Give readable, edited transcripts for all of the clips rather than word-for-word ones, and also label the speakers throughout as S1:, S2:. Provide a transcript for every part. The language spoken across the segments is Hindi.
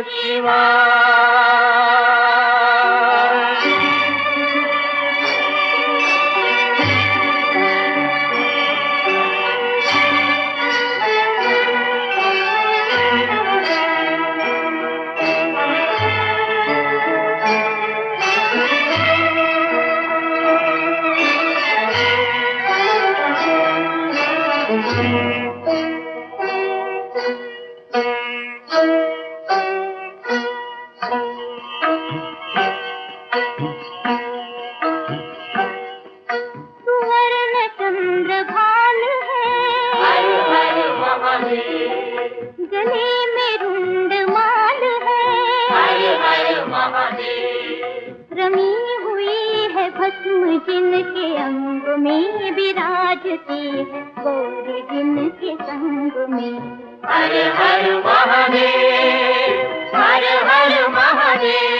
S1: गले में रुंड माल है, रमी हुई है भस्म जिनके अंग में विराजती है गौरी जिनके संग में।
S2: हर हर महादेव, हर हर महादेव।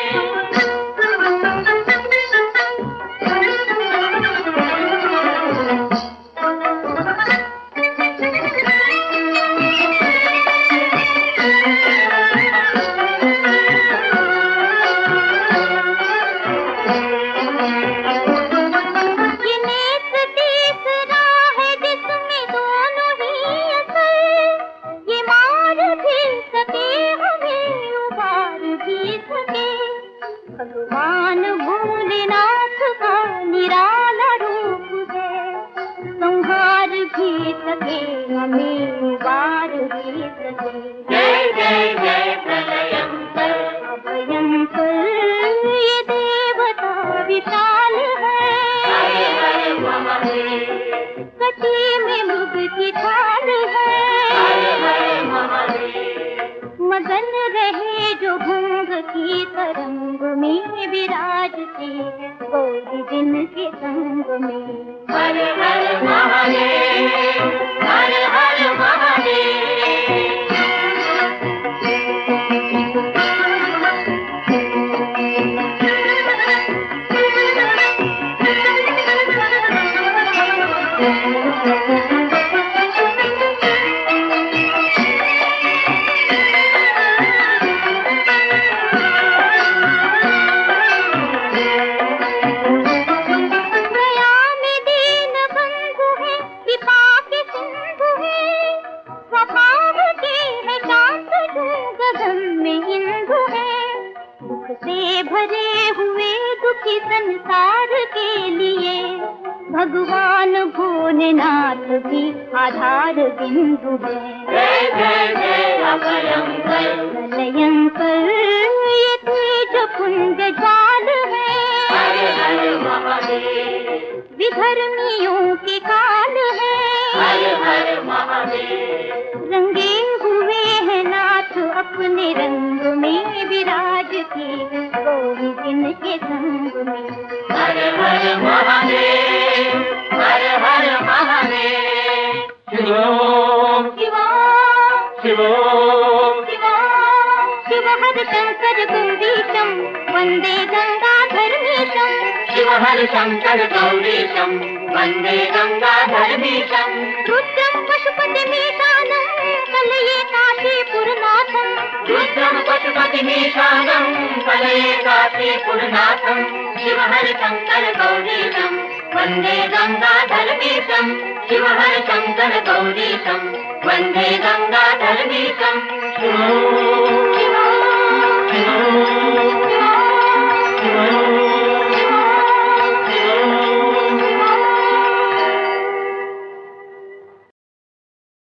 S1: भगवान भोलेनाथ का निराला रूप है, संहार भी सके हमें उबार भी सके।
S2: जय जय जय प्रलयंकर,
S1: अभयंकर ये देवता विशाल है,
S2: हर महादेव।
S1: कटी में मृग की ढाल है,
S2: हर महादेव।
S1: मगन रहे जो भंग की तरंग में विराजती है गौरी जिनके संग में।
S2: हर हर महादेव, हर हर महादेव।
S1: से भरे हुए दुखी संसार के लिए भगवान भोलेनाथ भी आधार बिंदु है।
S2: जय जय जय अभयंकर,
S1: प्रलयंकर ये तेज पुंज जाल है,
S2: हर महादेव।
S1: विधर्मियों के काल है,
S2: हर महादेव।
S1: रंगे हुए हैं नाथ अपने रंग में विराजती है गौरी जिनके संग में।
S2: हर हर महादेव, हर हर महादेव। शिवोम
S1: शिवोम
S2: शिवोम
S1: शिव हर शंकर गौरीशम वंदे गंगाधरमीशम।
S2: शिव हर शंकर गौरीशम वंदे गंगाधरमीशम।
S1: रुद्रम पशुपतिमीशानं कलये काशीपुरनाथं।
S2: रुद्रम पशुपतिमीशानं कलये काशीपुरनाथं। शिव हर शंकर गौरीशम वंदे गंगाधरमीशम। शिव हर शंकर गौरीशम वंदे गंगाधरमीशम।